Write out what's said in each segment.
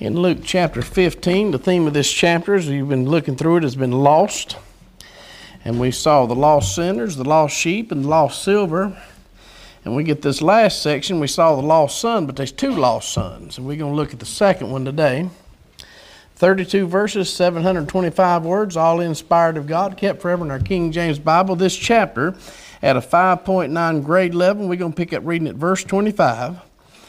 In Luke chapter 15, the theme of this chapter, as you've been looking through it, has been lost. And we saw the lost sinners, the lost sheep, and the lost silver. And we get this last section, we saw the lost son, but there's two lost sons. And we're going to look at the second one today. 32 verses, 725 words, all inspired of God, kept forever in our King James Bible. This chapter, at a 5.9 grade level, we're going to pick up reading at verse 25.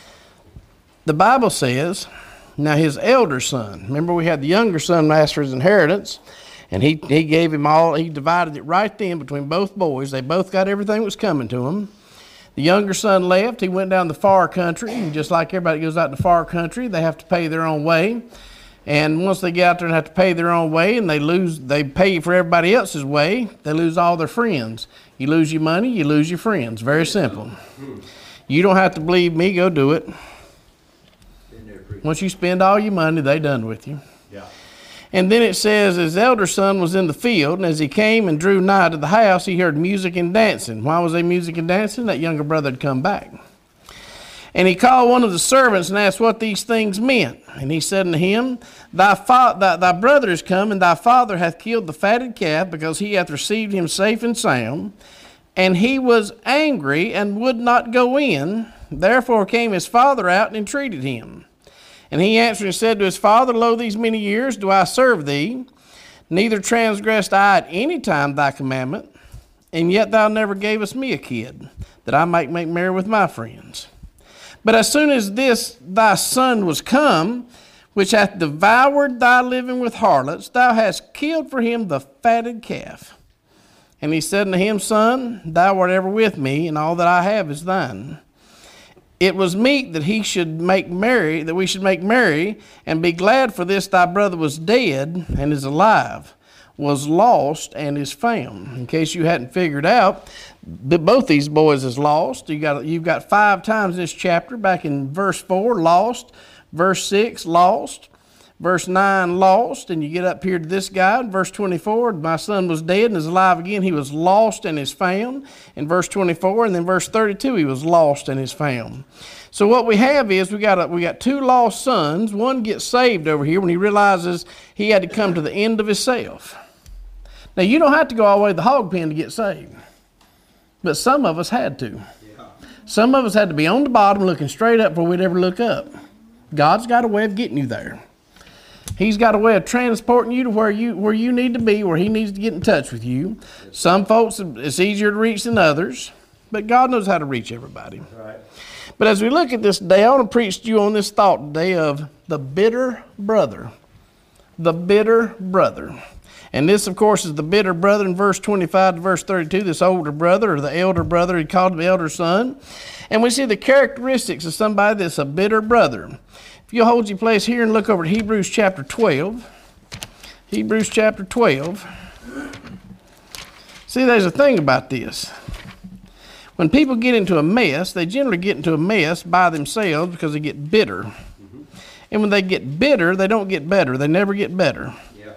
The Bible says, now his elder son, remember we had the younger son ask for his inheritance, and he gave him all, he divided it right then between both boys. They both got everything that was coming to them. The younger son left, he went down the far country, and just like everybody goes out to far country, they have to pay their own way. And once they get out there and have to pay their oon way, and they pay for everybody else's way, they lose all their friends. You lose your money, you lose your friends. Very simple. You don't have to believe me, go do it. Once you spend all your money, they done with you. Yeah. And then it says, his elder son was in the field, and as he came and drew nigh to the house, he heard music and dancing. Why was there music and dancing? That younger brother had come back. And he called one of the servants and asked what these things meant. And he said unto him, Thy brother is come, and thy father hath killed the fatted calf, because he hath received him safe and sound. And he was angry and would not go in. Therefore came his father out and entreated him. And he answered and said to his father, Lo, these many years do I serve thee, neither transgressed I at any time thy commandment, and yet thou never gavest me a kid, that I might make merry with my friends. But as soon as this thy son was come, which hath devoured thy living with harlots, thou hast killed for him the fatted calf. And he said unto him, Son, thou art ever with me, and all that I have is thine. It was meet that we should make merry, and be glad, for this thy brother was dead and is alive, was lost and is found. In case you hadn't figured out, both these boys is lost. You've got 5 times in this chapter. Back in verse 4, lost. Verse 6, lost. Verse 9, lost. And you get up here to this guy. In verse 24, my son was dead and is alive again. He was lost and is found. In verse 24, and then verse 32, he was lost and is found. So what we have is we got 2 lost sons. One gets saved over here when he realizes he had to come to the end of himself. Now, you don't have to go all the way to the hog pen to get saved. But some of us had to. Some of us had to be on the bottom looking straight up before we'd ever look up. God's got a way of getting you there. He's got a way of transporting you to where you need to be, where he needs to get in touch with you. Some folks, it's easier to reach than others, but God knows how to reach everybody. Right. But as we look at this day, I want to preach to you on this thought today of the bitter brother. The bitter brother. And this, of course, is the bitter brother in verse 25 to verse 32, this older brother, or the elder brother, he called him the elder son. And we see the characteristics of somebody that's a bitter brother. If you'll hold your place here and look over at Hebrews chapter 12. Hebrews chapter 12. See, there's a thing about this. When people get into a mess, they generally get into a mess by themselves because they get bitter. Mm-hmm. And when they get bitter, they don't get better. They never get better.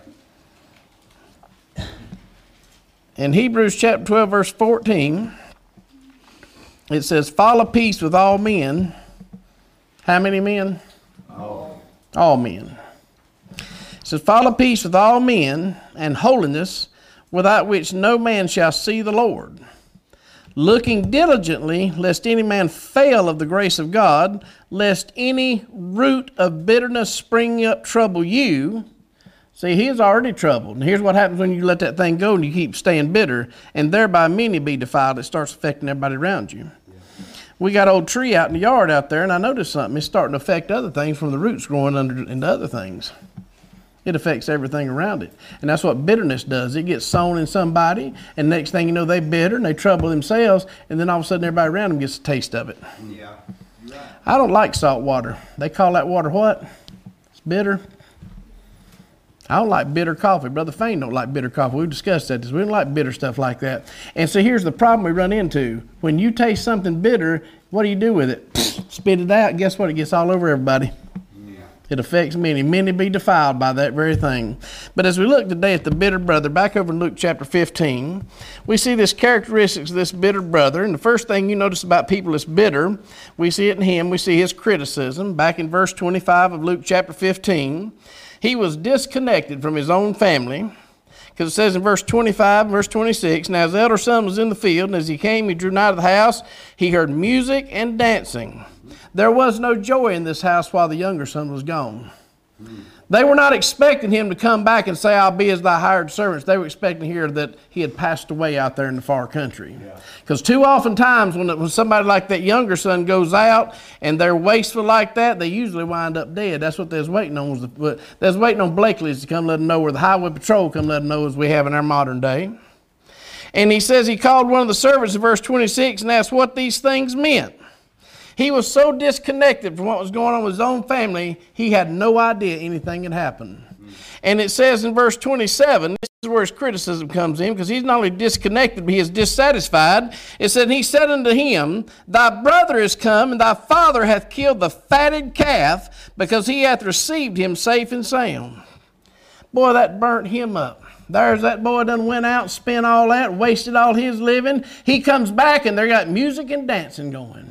Yeah. In Hebrews chapter 12, verse 14, it says, Follow peace with all men. How many men? All men. It says, Follow peace with all men, and holiness, without which no man shall see the Lord. Looking diligently, lest any man fail of the grace of God, lest any root of bitterness spring up trouble you. See, he is already troubled. And here's what happens when you let that thing go and you keep staying bitter, and thereby many be defiled. It starts affecting everybody around you. We got an old tree out in the yard out there, and I noticed something. It's starting to affect other things from the roots growing into other things. It affects everything around it. And that's what bitterness does. It gets sown in somebody, and next thing you know, they're bitter, and they trouble themselves, and then all of a sudden everybody around them gets a taste of it. Yeah. Right. I don't like salt water. They call that water what? It's bitter. I don't like bitter coffee. Brother Fain don't like bitter coffee. We've discussed that. We don't like bitter stuff like that. And so here's the problem we run into. When you taste something bitter, what do you do with it? Spit it out. Guess what? It gets all over everybody. Yeah. It affects many. Many be defiled by that very thing. But as we look today at the bitter brother, back over in Luke chapter 15, we see this characteristics of this bitter brother. And the first thing you notice about people that's bitter, we see it in him. We see his criticism. Back in verse 25 of Luke chapter 15, he was disconnected from his own family. Because it says in verse 25 and verse 26, now his elder son was in the field, and as he came, he drew nigh to the house. He heard music and dancing. There was no joy in this house while the younger son was gone. They were not expecting him to come back and say, I'll be as thy hired servants. They were expecting to hear that he had passed away out there in the far country. Because too often times when somebody like that younger son goes out and they're wasteful like that, they usually wind up dead. That's what they was waiting on. They was waiting on Blakely's to come let them know, or the highway patrol come let them know, as we have in our modern day. And he says he called one of the servants in verse 26 and asked what these things meant. He was so disconnected from what was going on with his own family, he had no idea anything had happened. And it says in verse 27, this is where his criticism comes in, because he's not only disconnected, but he is dissatisfied. It said, and he said unto him, thy brother is come, and thy father hath killed the fatted calf, because he hath received him safe and sound. Boy, that burnt him up. There's that boy done went out, spent all that, wasted all his living. He comes back, and they got music and dancing going.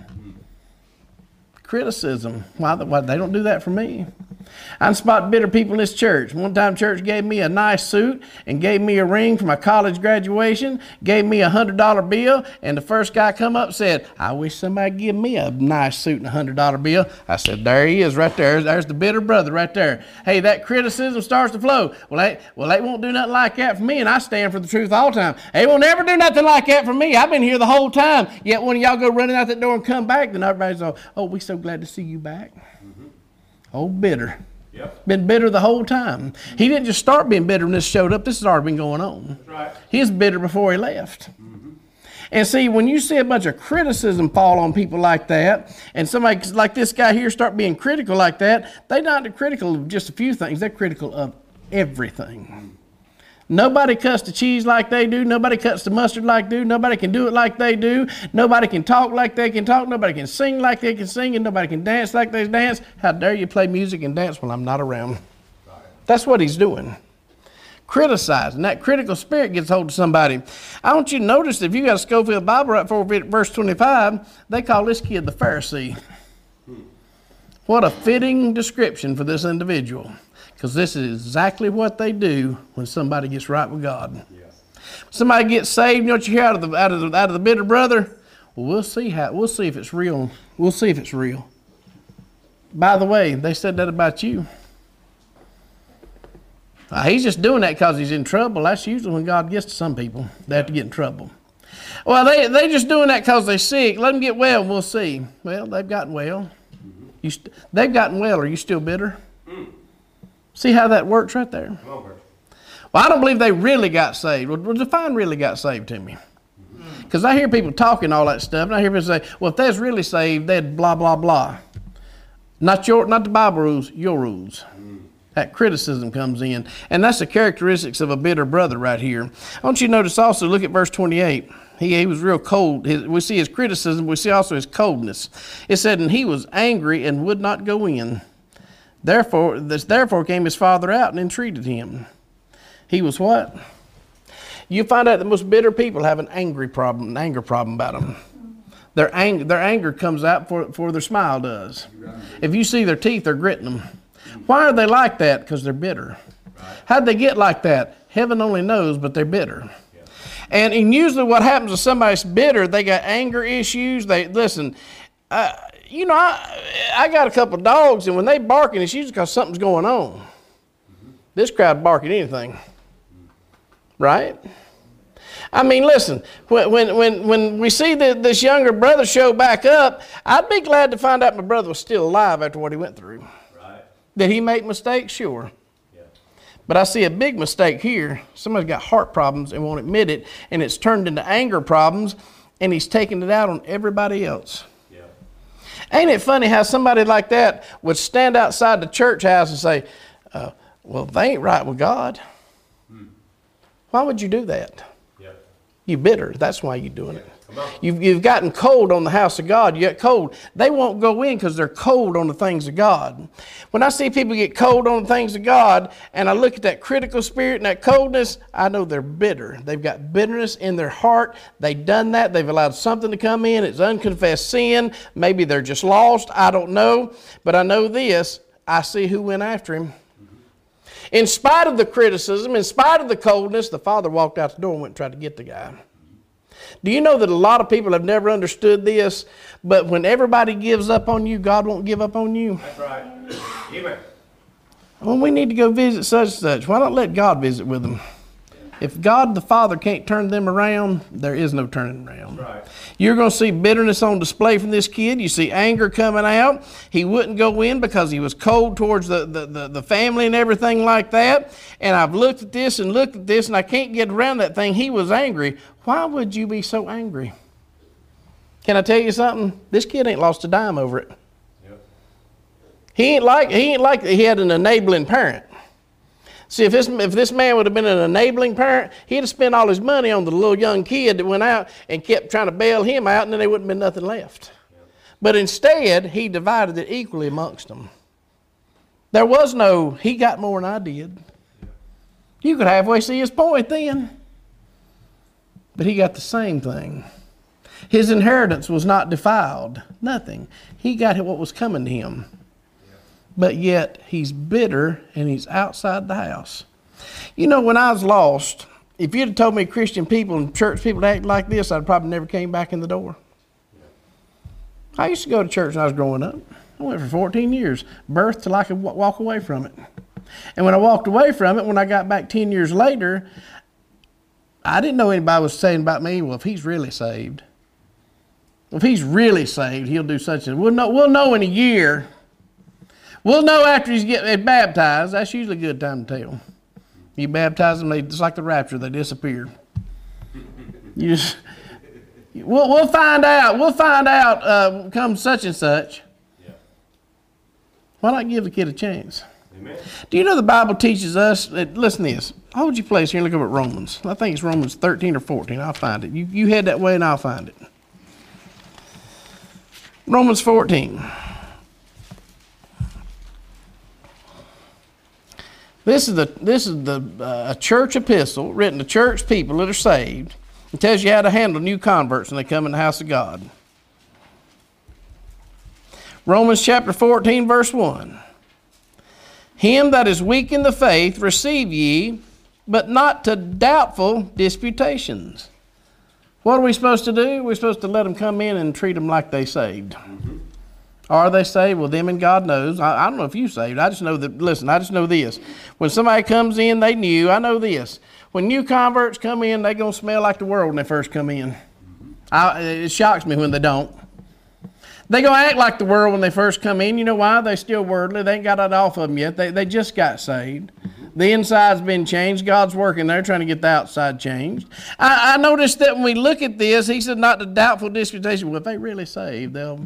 Criticism. Why they don't do that for me? I spot bitter people in this church. One time church gave me a nice suit and gave me a ring for my college graduation, gave me a $100 bill, and the first guy come up and said, I wish somebody give me a nice suit and a $100 bill. I said, there he is right there. There's the bitter brother right there. Hey, that criticism starts to flow. Well, they won't do nothing like that for me, and I stand for the truth all the time. They won't never do nothing like that for me. I've been here the whole time. Yet when y'all go running out that door and come back, then everybody's all, oh, we're so glad to see you back. Oh, bitter. Yep. Been bitter the whole time. He didn't just start being bitter when this showed up. This has already been going on. That's right. He was bitter before he left. And see, when you see a bunch of criticism fall on people like that, and somebody like this guy here start being critical like that, they're not critical of just a few things. They're critical of everything. Nobody cuts the cheese like they do. Nobody cuts the mustard like they do. Nobody can do it like they do. Nobody can talk like they can talk. Nobody can sing like they can sing. And nobody can dance like they dance. How dare you play music and dance when I'm not around? That's what he's doing. Criticizing. That critical spirit gets hold of somebody. I want you to notice, if you got a Scofield Bible right before verse 25, they call this kid the Pharisee. What a fitting description for this individual. Because this is exactly what they do when somebody gets right with God. Yes. Somebody gets saved, you know what you hear out of the bitter brother? Well, we'll see if it's real. We'll see if it's real. By the way, they said that about you. He's just doing that because he's in trouble. That's usually when God gets to some people. They have to get in trouble. Well, they just doing that because they're sick. Let them get well and we'll see. Well, they've gotten well. They've gotten well. Are you still bitter? See how that works right there? Well, I don't believe they really got saved. Well, define really got saved to me. Because I hear people talking all that stuff, and I hear people say, well, if they was really saved, they'd blah, blah, blah. Not the Bible rules, your rules. That criticism comes in. And that's the characteristics of a bitter brother right here. I want you to notice also, look at verse 28. He was real cold. We see his criticism, we see also his coldness. It said, and he was angry and would not go in. Therefore came his father out and entreated him. He was what? You find out that most bitter people have an anger problem about them. Their anger comes out before their smile does. If you see their teeth, they're gritting them. Why are they like that? Because they're bitter. How'd they get like that? Heaven only knows, but they're bitter. And usually what happens if somebody's bitter, they got anger issues. Listen, I got a couple of dogs, and when they barking, it's usually because something's going on. This crowd barking anything. Right? I mean, listen, when we see this younger brother show back up, I'd be glad to find out my brother was still alive after what he went through. Right. Did he make mistakes? Sure. Yeah. But I see a big mistake here. Somebody's got heart problems and won't admit it, and it's turned into anger problems, and he's taking it out on everybody else. Yeah. Ain't it funny how somebody like that would stand outside the church house and say, well, they ain't right with God. Why would you do that? You're bitter. That's why you're doing it. You've gotten cold on the house of God. You get cold. They won't go in because they're cold on the things of God. When I see people get cold on the things of God, and I look at that critical spirit and that coldness, I know they're bitter. They've got bitterness in their heart. They've done that. They've allowed something to come in. It's unconfessed sin. Maybe they're just lost. I don't know. But I know this. I see who went after him. In spite of the criticism, in spite of the coldness, the father walked out the door and went and tried to get the guy. Do you know that a lot of people have never understood this? But when everybody gives up on you, God won't give up on you. That's right. Amen. Well, we need to go visit such and such. Why not let God visit with them? If God the Father can't turn them around, there is no turning around. That's right. You're going to see bitterness on display from this kid. You see anger coming out. He wouldn't go in because he was cold towards the family and everything like that. And I've looked at this and I can't get around that thing. He was angry. Why would you be so angry? Can I tell you something? This kid ain't lost a dime over it. Yep. He ain't like he had an enabling parent. See, if this man would have been an enabling parent, he'd have spent all his money on the little young kid that went out and kept trying to bail him out, and then there wouldn't have been nothing left. Yep. But instead, he divided it equally amongst them. There was no, he got more than I did. Yep. You could halfway see his point then. But he got the same thing. His inheritance was not defiled. Nothing. He got what was coming to him. But yet, he's bitter and he's outside the house. You know, when I was lost, if you'd have told me Christian people and church people act like this, I'd probably never came back in the door. I used to go to church when I was growing up. I went for 14 years, birth till I could walk away from it. And when I walked away from it, when I got back 10 years later, I didn't know anybody was saying about me, well, if he's really saved, if he's really saved, he'll do such and we'll know in a year. We'll know after he's getting baptized. That's usually a good time to tell. You baptize them, it's like the rapture, they disappear. We'll find out. We'll find out come such and such. Yeah. Why not give the kid a chance? Amen. Do you know the Bible teaches us, listen to this. Hold your place here and look up at Romans. I think it's Romans 13 or 14. I'll find it. You head that way and I'll find it. Romans 14. This is a church epistle written to church people that are saved. It tells you how to handle new converts when they come in the house of God. Romans chapter 14, verse 1. Him that is weak in the faith receive ye, but not to doubtful disputations. What are we supposed to do? We're supposed to let them come in and treat them like they saved. Mm-hmm. Are they saved? Well, them and God knows. I don't know if you saved. I just know that, listen, I just know this. When somebody comes in, they new. I know this. When new converts come in, they're going to smell like the world when they first come in. It shocks me when they don't. They're going to act like the world when they first come in. You know why? They're still worldly. They ain't got it off of them yet. They just got saved. The inside's been changed. God's working there trying to get the outside changed. I noticed that when we look at this, he said not to doubtful disputation. Well, if they really saved, they'll,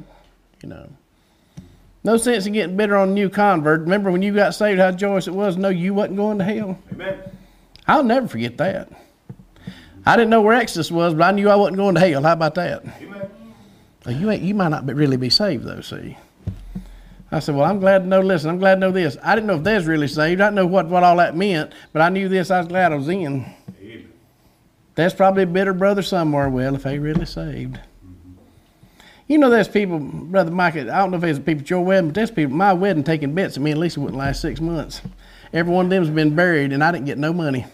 no sense in getting bitter on a new convert. Remember when you got saved, how joyous it was to know you wasn't going to hell? Amen. I'll never forget that. I didn't know where Exodus was, but I knew I wasn't going to hell. How about that? Amen. You might not really be saved, though, see. I said, well, I'm glad to know, listen, I'm glad to know this. I didn't know if they was really saved. I didn't know what all that meant, but I knew this. I was glad I was in. Amen. There's probably a bitter brother somewhere. Well, if they really saved. You know, there's people, Brother Mike, I don't know if there's people at your wedding, but there's people, my wedding taking bets at me, at least it wouldn't last 6 months. Every one of them's been buried, and I didn't get no money.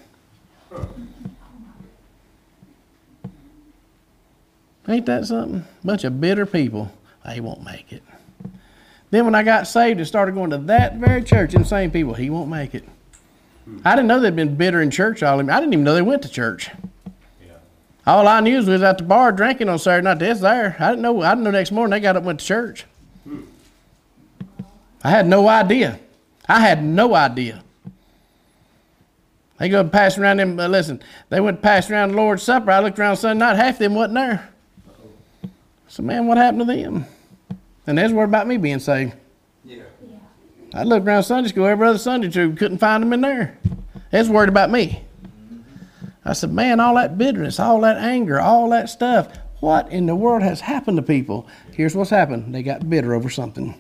Ain't that something? Bunch of bitter people. They won't make it. Then when I got saved and started going to that very church, them same people, he won't make it. I didn't know they'd been bitter in church all of them. I didn't even know they went to church. All I knew was at the bar drinking on Saturday night. That's there. I didn't know next morning they got up and went to church. I had no idea. They go pass around them, listen, they went past around the Lord's Supper. I looked around Sunday night, half of them wasn't there. So, man, what happened to them? And they was worried about me being saved. Yeah. I looked around Sunday school every other Sunday too, couldn't find them in there. They was worried about me. I said, man, all that bitterness, all that anger, all that stuff, what in the world has happened to people? Here's what's happened. They got bitter over something.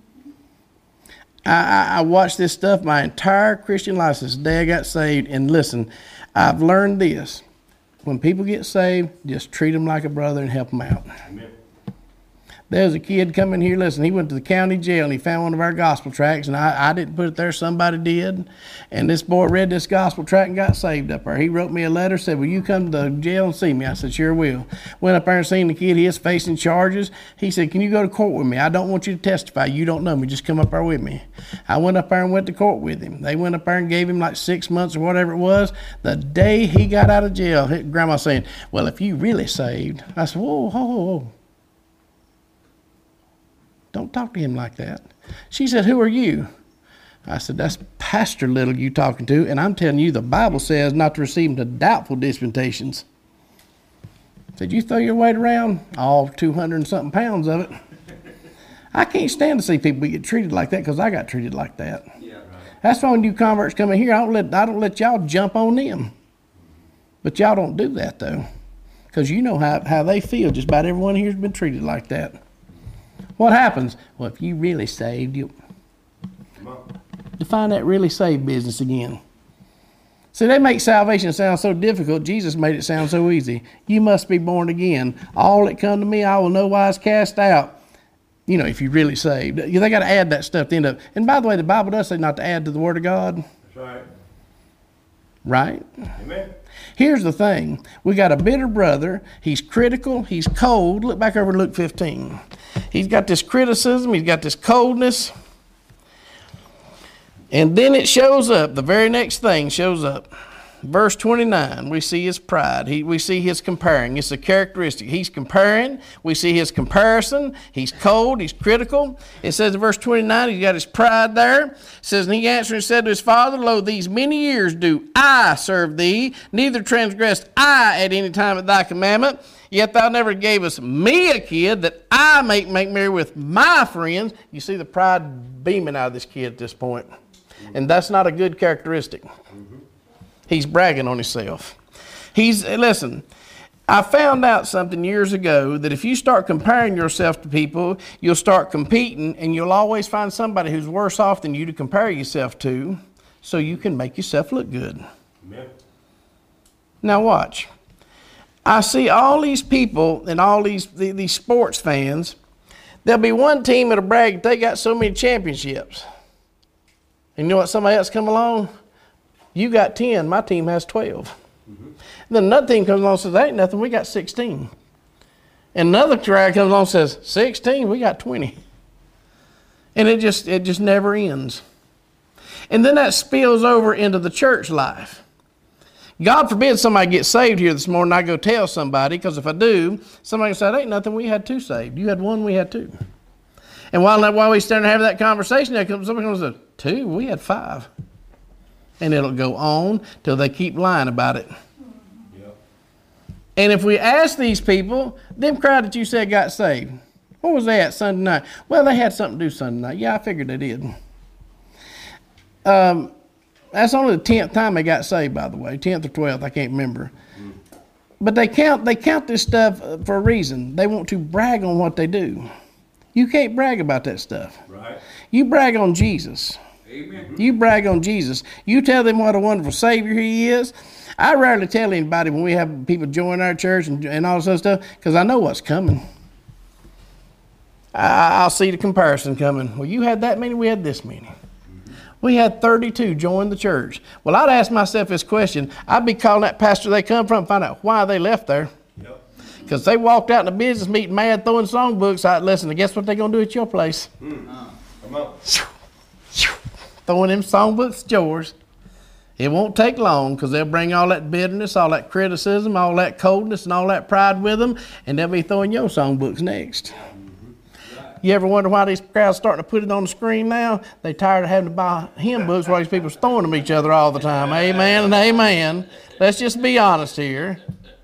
I watched this stuff my entire Christian life since the day I got saved. And listen, I've learned this. When people get saved, just treat them like a brother and help them out. Amen. There was a kid coming here, listen, he went to the county jail and he found one of our gospel tracts, and I didn't put it there, somebody did. And this boy read this gospel tract and got saved up there. He wrote me a letter, said, will you come to the jail and see me? I said, sure will. Went up there and seen the kid, he is facing charges. He said, can you go to court with me? I don't want you to testify. You don't know me, just come up there with me. I went up there and went to court with him. They went up there and gave him like 6 months or whatever it was. The day he got out of jail, Grandma saying, well, if you really saved. I said, whoa, whoa, whoa. Don't talk to him like that. She said, who are you? I said, that's Pastor Little you talking to, and I'm telling you the Bible says not to receive him to doubtful dispensations. I said, you throw your weight around? All 200 and something pounds of it. I can't stand to see people get treated like that because I got treated like that. Yeah, right. That's why when new converts come in here, I don't let y'all jump on them. But y'all don't do that, though, because you know how they feel. Just about everyone here has been treated like that. What happens? Well, if you really saved, you define that really saved business again. See, they make salvation sound so difficult. Jesus made it sound so easy. You must be born again. All that come to me, I will no wise cast out. You know, if you really saved. They got to add that stuff to end up. And by the way, the Bible does say not to add to the Word of God. That's right. Right? Amen. Here's the thing. We got a bitter brother. He's critical. He's cold. Look back over to Luke 15. He's got this criticism. He's got this coldness. And then it shows up. The very next thing shows up. Verse 29, we see his pride. We see his comparing. It's a characteristic. He's comparing. We see his comparison. He's cold. He's critical. It says in verse 29, he's got his pride there. It says, and he answered and said to his father, lo, these many years do I serve thee, neither transgressed I at any time at thy commandment. Yet thou never gavest me a kid that I may make merry with my friends. You see the pride beaming out of this kid at this point. And that's not a good characteristic. He's bragging on himself. Listen, I found out something years ago that if you start comparing yourself to people, you'll start competing, and you'll always find somebody who's worse off than you to compare yourself to, so you can make yourself look good. Amen. Now watch. I see all these people and all these sports fans. There'll be one team that'll brag they got so many championships. And you know what? Somebody else come along. You got 10. My team has 12. Mm-hmm. Then another team comes along and says, ain't nothing. We got 16. And another crowd comes along and says, 16. We got 20. And it just never ends. And then that spills over into the church life. God forbid somebody gets saved here this morning, I go tell somebody, because if I do, somebody can say, ain't nothing, we had 2 saved. You had 1, we had 2. And while we stand there having that conversation, somebody comes and says, 2, we had 5. And it'll go on till they keep lying about it. Yep. And if we ask these people, them crowd that you said got saved, where was they at Sunday night? Well, they had something to do Sunday night. Yeah, I figured they did. That's only the 10th time they got saved, by the way. 10th or 12th, I can't remember. But they count this stuff for a reason. They want to brag on what they do. You can't brag about that stuff. Right. You brag on Jesus. Amen. You brag on Jesus. You tell them what a wonderful Savior He is. I rarely tell anybody when we have people join our church and all this other stuff, because I know what's coming. I'll see the comparison coming. Well, you had that many, we had this many. We had 32 join the church. Well, I'd ask myself this question. I'd be calling that pastor they come from, find out why they left there. Because they walked out in a business meeting mad, throwing songbooks out. Listen, guess what they're going to do at your place? Come on. Throwing them songbooks at yours. It won't take long, because they'll bring all that bitterness, all that criticism, all that coldness, and all that pride with them, and they'll be throwing your songbooks next. You ever wonder why these crowds starting to put it on the screen now? They tired of having to buy hymn books while these people are throwing them at each other all the time. Amen and amen. Let's just be honest here.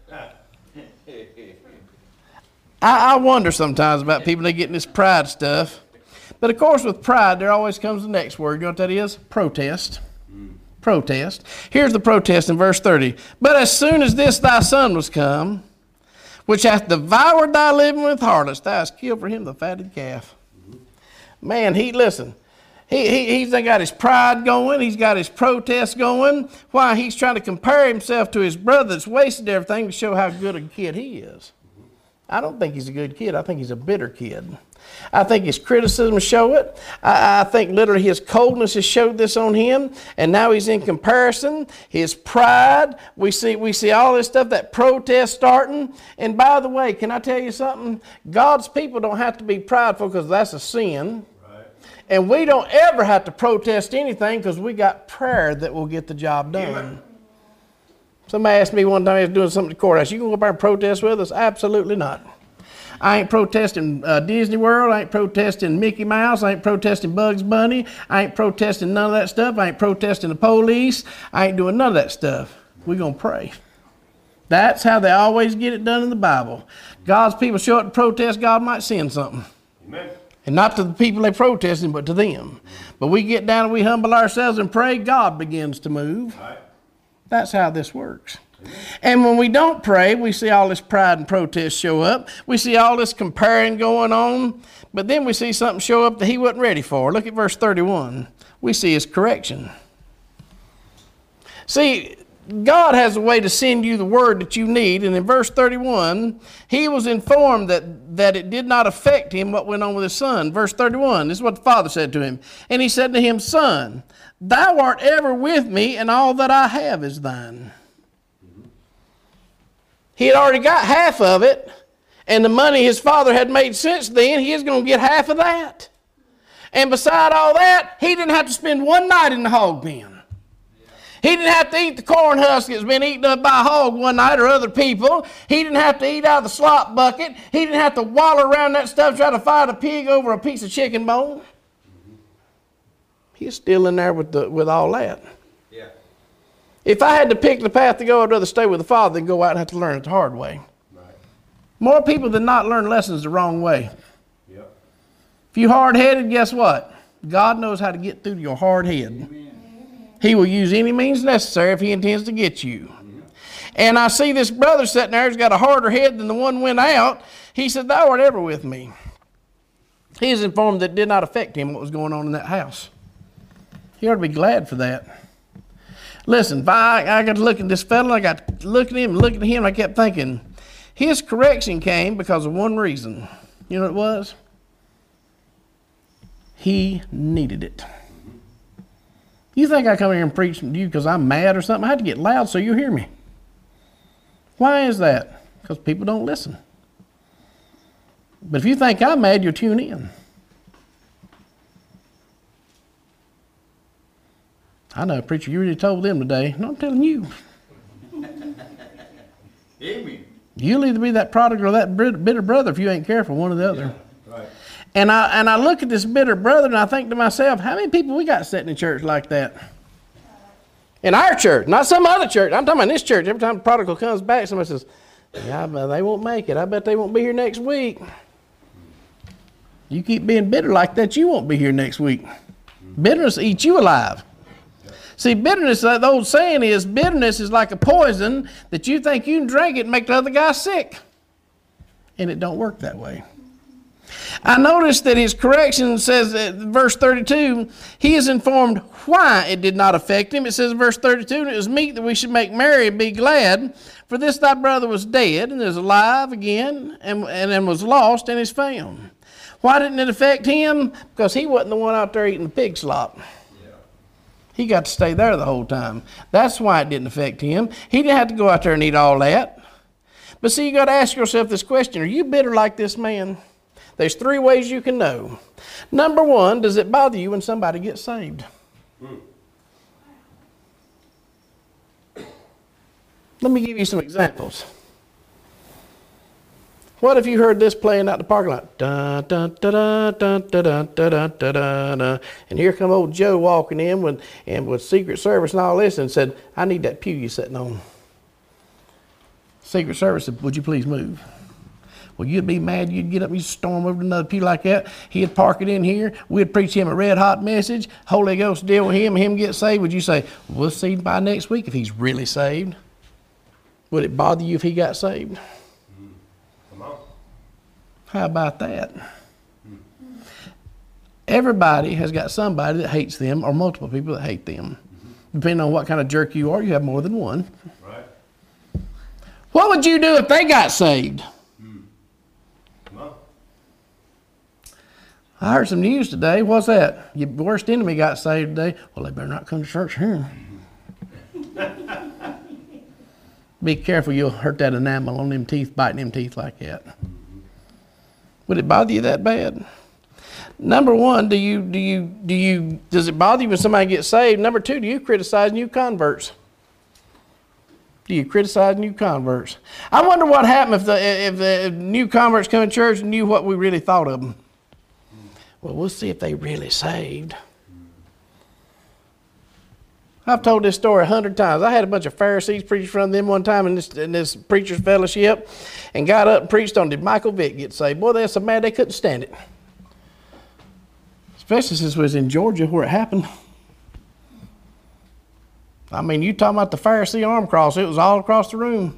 I wonder sometimes about people that get in this pride stuff. But of course with pride, there always comes the next word. You know what that is? Protest. protest. Here's the protest in verse 30. But as soon as this thy son was come, which hath devoured thy living with harlots, thou hast killed for him the fatted calf. Man, he's got his pride going. He's got his protest going. Why? He's trying to compare himself to his brother that's wasted everything to show how good a kid he is. I don't think he's a good kid. I think he's a bitter kid. I think his criticisms show it. I think literally his coldness has showed this on him. And now he's in comparison. His pride. We see all this stuff, that protest starting. And by the way, can I tell you something? God's people don't have to be prideful because that's a sin. Right. And we don't ever have to protest anything because we got prayer that will get the job done. Amen. Somebody asked me one time, I was doing something at the courthouse, you can go up there and protest with us? Absolutely not. I ain't protesting Disney World. I ain't protesting Mickey Mouse. I ain't protesting Bugs Bunny. I ain't protesting none of that stuff. I ain't protesting the police. I ain't doing none of that stuff. We're going to pray. That's how they always get it done in the Bible. God's people show up to protest, God might send something. Amen. And not to the people they protesting, but to them. But we get down and we humble ourselves and pray, God begins to move. Right. That's how this works. And when we don't pray, we see all this pride and protest show up. We see all this comparing going on. But then we see something show up that he wasn't ready for. Look at verse 31. We see his correction. See, God has a way to send you the word that you need. And in verse 31, he was informed that it did not affect him what went on with his son. Verse 31, this is what the father said to him. And he said to him, Son, thou art ever with me, and all that I have is thine. He had already got half of it, and the money his father had made since then, he is going to get half of that. And beside all that, he didn't have to spend one night in the hog pen. He didn't have to eat the corn husk that's been eaten up by a hog one night or other people. He didn't have to eat out of the slop bucket. He didn't have to wallow around that stuff trying to fight a pig over a piece of chicken bone. He's still in there with all that. Yeah. If I had to pick the path to go, I'd rather stay with the Father than go out and have to learn it the hard way. Right. More people than not learn lessons the wrong way. Yep. If you're hard-headed, guess what? God knows how to get through to your hard head. Amen. He will use any means necessary if he intends to get you. Mm-hmm. And I see this brother sitting there who's got a harder head than the one went out. He said, Thou art ever with me. He is informed that it did not affect him what was going on in that house. He ought to be glad for that. Listen, if I got to look at this fellow, I got to look at him and look at him, I kept thinking, his correction came because of one reason. You know what it was? He needed it. You think I come here and preach to you because I'm mad or something? I had to get loud so you hear me. Why is that? Because people don't listen. But if you think I'm mad, you'll tune in. I know, preacher, you already told them today. No, I'm telling you. Amen. You'll either be that prodigal or that bitter brother if you ain't careful, one or the other. Yeah, right. And I look at this bitter brother and I think to myself, how many people we got sitting in church like that? In our church, not some other church. I'm talking about this church. Every time the prodigal comes back, somebody says, yeah, they won't make it. I bet they won't be here next week. You keep being bitter like that, you won't be here next week. Bitterness eats you alive. See, bitterness, the old saying is, bitterness is like a poison that you think you can drink it and make the other guy sick. And it don't work that way. I noticed that his correction says, verse 32, he is informed why it did not affect him. It says in verse 32, it was meet that we should make merry and be glad, for this thy brother was dead and is alive again, and was lost and is found. Why didn't it affect him? Because he wasn't the one out there eating the pig slop. He got to stay there the whole time. That's why it didn't affect him. He didn't have to go out there and eat all that. But see, you got to ask yourself this question. Are you bitter like this man? There's 3 ways you can know. Number 1, does it bother you when somebody gets saved? Let me give you some examples. What if you heard this playing out the parking lot? Da, da, da, da, da, da, da, da, da, da. And here come old Joe walking in with Secret Service and all this and said, I need that pew you're sitting on. Secret Service said, would you please move? Well, you'd be mad. You'd get up and you'd storm over to another pew like that. He'd park it in here. We'd preach him a red hot message. Holy Ghost deal with him get saved. Would you say, we'll see by next week if he's really saved? Would it bother you if he got saved? Come on. How about that? Everybody has got somebody that hates them or multiple people that hate them. Depending on what kind of jerk you are, you have more than one. Right. What would you do if they got saved? Come on. I heard some news today. What's that? Your worst enemy got saved today. Well, they better not come to church here. Be careful, you'll hurt that enamel on them teeth, biting them teeth like that. Would it bother you that bad? Number one, does it bother you when somebody gets saved? Number two, do you criticize new converts? Do you criticize new converts? I wonder what happened if the new converts come to church and knew what we really thought of them. Well, we'll see if they really saved. I've told this story 100 times. I had a bunch of Pharisees preach from them one time in this preacher's fellowship and got up and preached on, did Michael Vick get saved? Boy, they're so mad they couldn't stand it. Especially since it was in Georgia where it happened. I mean, you talking about the Pharisee arm cross, it was all across the room.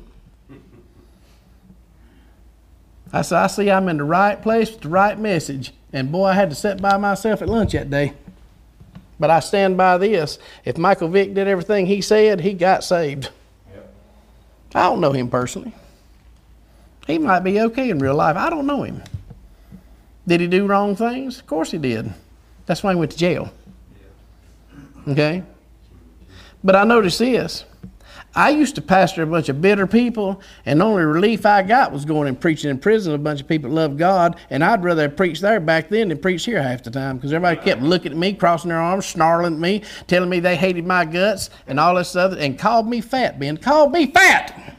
I said, I see I'm in the right place with the right message. And boy, I had to sit by myself at lunch that day. But I stand by this. If Michael Vick did everything he said, he got saved. Yep. I don't know him personally. He might be okay in real life. I don't know him. Did he do wrong things? Of course he did. That's why he went to jail. Okay? But I noticed this. I used to pastor a bunch of bitter people, and the only relief I got was going and preaching in prison. A bunch of people loved God, and I'd rather preach there back then than preach here half the time because everybody kept looking at me, crossing their arms, snarling at me, telling me they hated my guts and all this other, and called me fat, Ben. Called me fat!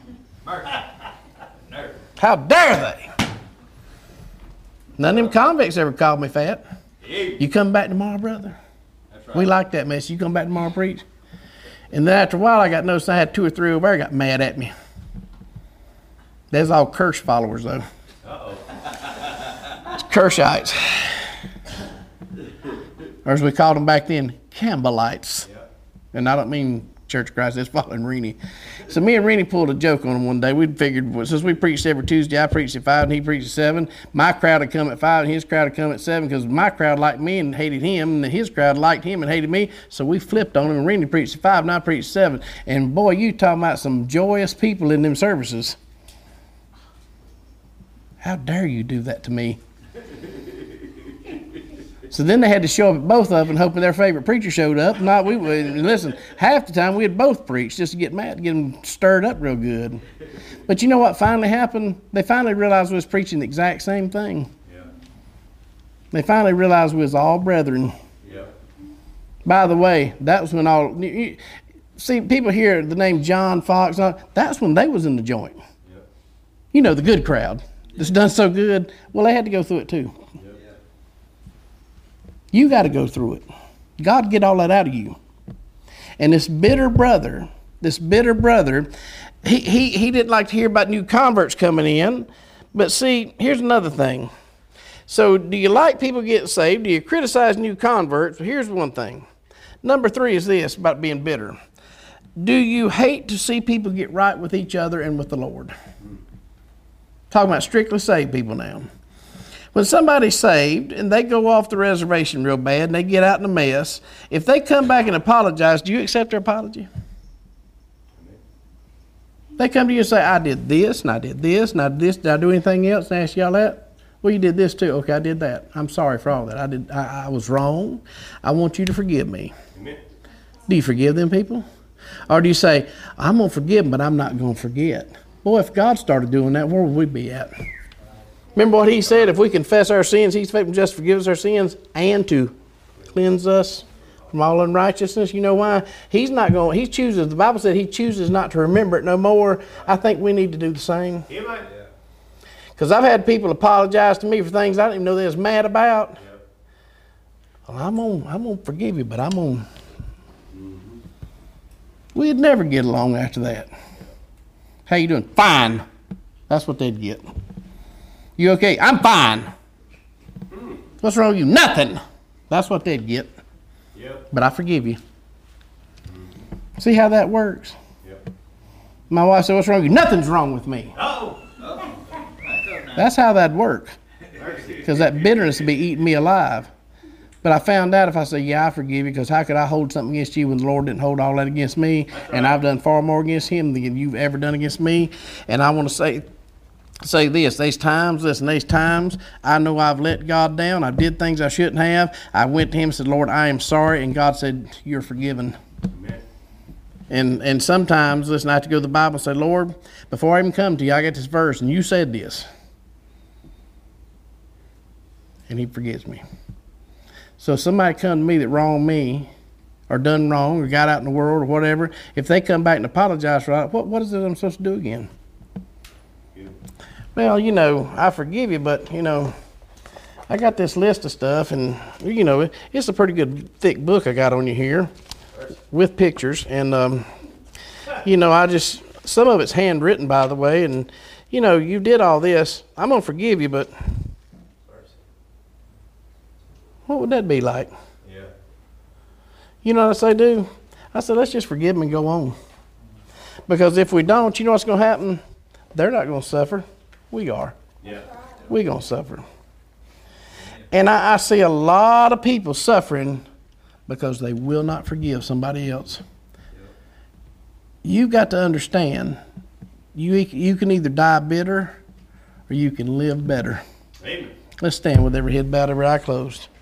How dare they? None of them convicts ever called me fat. You come back tomorrow, brother? That's right. We like that message. You come back tomorrow and preach? And then after a while, I got noticed I had 2 or 3 over there got mad at me. There's all curse followers, though. It's Kershites. Or as we called them back then, Campbellites. Yep. And I don't mean Church of Christ, that's following Rennie. So me and Rennie pulled a joke on him one day. We'd figured, since we preached every Tuesday, I preached at 5 and he preached at 7. My crowd would come at 5 and his crowd would come at 7 because my crowd liked me and hated him, and his crowd liked him and hated me. So we flipped on him, and Rennie preached at 5 and I preached at 7. And boy, you talking about some joyous people in them services. How dare you do that to me? So then they had to show up at both of them hoping their favorite preacher showed up. Not we would. And listen, half the time we had both preached just to get mad, get them stirred up real good. But you know what finally happened? They finally realized we was preaching the exact same thing. Yeah. They finally realized we was all brethren. Yeah. By the way, that was when all... See, people hear the name John Fox. That's when they was in the joint. Yeah. You know, the good crowd. That's done so good. Well, they had to go through it too. You got to go through it. God get all that out of you. And this bitter brother, he didn't like to hear about new converts coming in. But see, here's another thing. So do you like people getting saved? Do you criticize new converts? Well, here's one thing. Number 3 is this about being bitter. Do you hate to see people get right with each other and with the Lord? Talking about strictly saved people now. When somebody's saved and they go off the reservation real bad and they get out in a mess, if they come back and apologize, do you accept their apology? They come to you and say, I did this and I did this and I did this. Did I do anything else? And ask y'all that? Well, you did this too. Okay, I did that. I'm sorry for all that. I was wrong. I want you to forgive me. Amen. Do you forgive them people? Or do you say, I'm going to forgive them, but I'm not going to forget? Boy, if God started doing that, where would we be at? Remember what he said, if we confess our sins, he's faithful and just forgive us our sins and to cleanse us from all unrighteousness. You know why? He chooses, the Bible said he chooses not to remember it no more. I think we need to do the same. Because I've had people apologize to me for things I didn't even know they was mad about. Well, I'm going to forgive you, but I'm going to... We'd never get along after that. How you doing? Fine. That's what they'd get. You okay? I'm fine. What's wrong with you? Nothing. That's what they'd get. Yep. But I forgive you. See how that works? Yep. My wife said, what's wrong with you? Nothing's wrong with me. Oh. That's how that'd work. Because that bitterness would be eating me alive. But I found out if I say, yeah, I forgive you, because how could I hold something against you when the Lord didn't hold all that against me? Right. And I've done far more against him than you've ever done against me. And I want to say this, there's times I know I've let God down. I did things I shouldn't have. I went to him and said, Lord, I am sorry. And God said, you're forgiven. Amen. And sometimes, listen, I have to go to the Bible and say, Lord, before I even come to you, I got this verse, and you said this. And he forgives me. So if somebody come to me that wronged me, or done wrong, or got out in the world, or whatever, if they come back and apologize for it, what is it I'm supposed to do again? Well, I forgive you, but, I got this list of stuff, and, it's a pretty good thick book I got on you here with pictures. And, some of it's handwritten, by the way, and, you did all this. I'm going to forgive you, but what would that be like? Yeah. You know what I do? I said, let's just forgive them and go on. Because if we don't, you know what's going to happen? They're not going to suffer. We are. Yeah. We're going to suffer. And I see a lot of people suffering because they will not forgive somebody else. You've got to understand, you can either die bitter or you can live better. Amen. Let's stand with every head bowed, every eye closed.